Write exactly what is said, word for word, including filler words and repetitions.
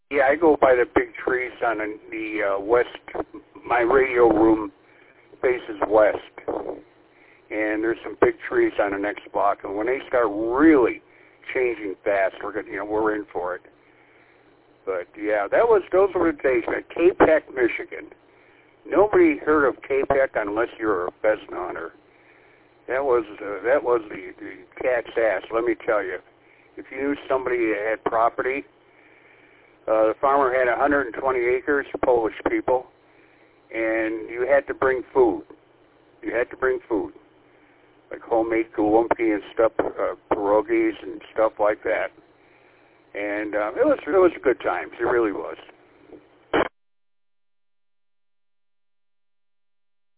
Yeah, I go by the big trees on the uh, west. My radio room faces west, and there's some big trees on the next block. And when they start really changing fast, we're gonna, you know, we're in for it. But yeah, that was those were the days. At K-Peck, Michigan. Nobody heard of K-Peck unless you're a pheasant hunter. That was uh, that was the, the cat's ass. Let me tell you. If you knew somebody that had property, uh, the farmer had one hundred twenty acres, Polish people, and you had to bring food. You had to bring food, like homemade gołąbki and stuff, uh, pierogies and stuff like that. And um, it was it was good times. It really was.